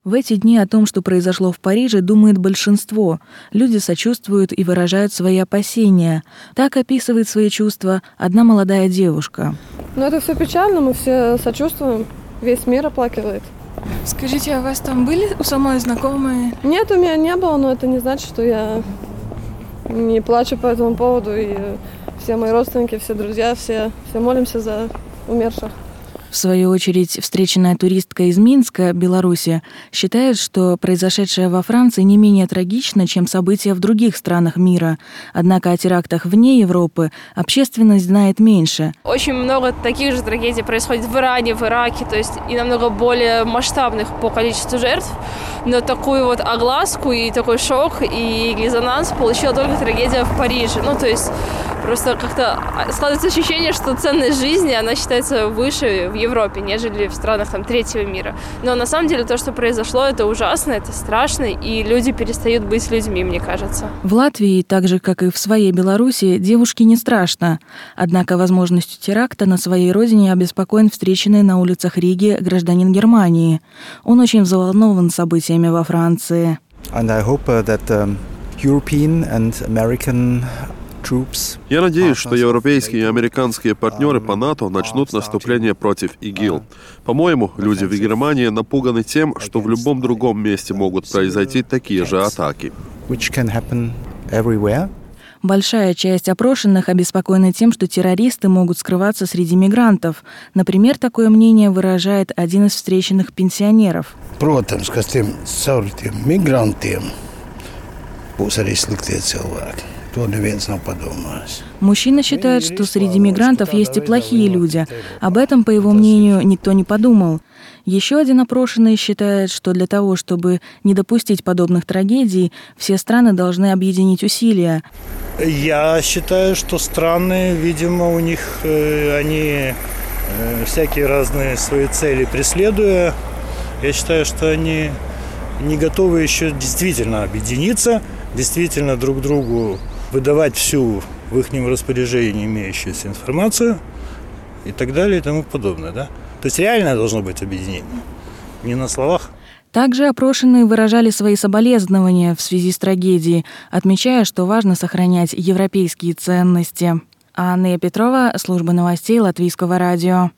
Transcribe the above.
В эти дни о том, что произошло в Париже, думает большинство. Люди сочувствуют и выражают свои опасения. Так описывает свои чувства одна молодая девушка. Это все печально, мы все сочувствуем. Весь мир оплакивает. Скажите, а у вас там были у самой знакомые? Нет, у меня не было, но это не значит, что я не плачу по этому поводу. И все мои родственники, все друзья, все молимся за умерших. В свою очередь, встреченная туристка из Минска, Беларуси, считает, что произошедшее во Франции не менее трагично, чем события в других странах мира. Однако о терактах вне Европы общественность знает меньше. Очень много таких же трагедий происходит в Иране, в Ираке, то есть и намного более масштабных по количеству жертв. Но такую вот огласку и такой шок и резонанс получила только трагедия в Париже. То есть просто как-то складывается ощущение, что ценность жизни, она считается выше в Европе, нежели в странах третьего мира. Но на самом деле то, что произошло, это ужасно, это страшно, и люди перестают быть людьми, мне кажется. В Латвии, так же, как и в своей Беларуси, девушке не страшно. Однако возможностью теракта на своей родине обеспокоен встреченный на улицах Риги гражданин Германии. Он очень взволнован событиями во Франции. And I hope that European and American Я надеюсь, что европейские и американские партнеры по НАТО начнут наступление против ИГИЛ. По-моему, люди в Германии напуганы тем, что в любом другом месте могут произойти такие же атаки. Большая часть опрошенных обеспокоена тем, что террористы могут скрываться среди мигрантов. Например, такое мнение выражает один из встреченных пенсионеров. Protams, ka caur tiem migrantiem būs arī sliktie cilvēki. Мужчина считает, что среди мигрантов есть и плохие люди. Об этом, по его мнению, никто не подумал. Еще один опрошенный считает, что для того, чтобы не допустить подобных трагедий, все страны должны объединить усилия. Я считаю, что страны, видимо, у них они всякие разные свои цели преследуя. Я считаю, что они не готовы еще действительно объединиться, действительно друг другу выдавать всю в их распоряжении имеющуюся информацию и так далее и тому подобное. Да? То есть реально должно быть объединение, не на словах. Также опрошенные выражали свои соболезнования в связи с трагедией, отмечая, что важно сохранять европейские ценности. Анна Петрова, служба новостей Латвийского радио.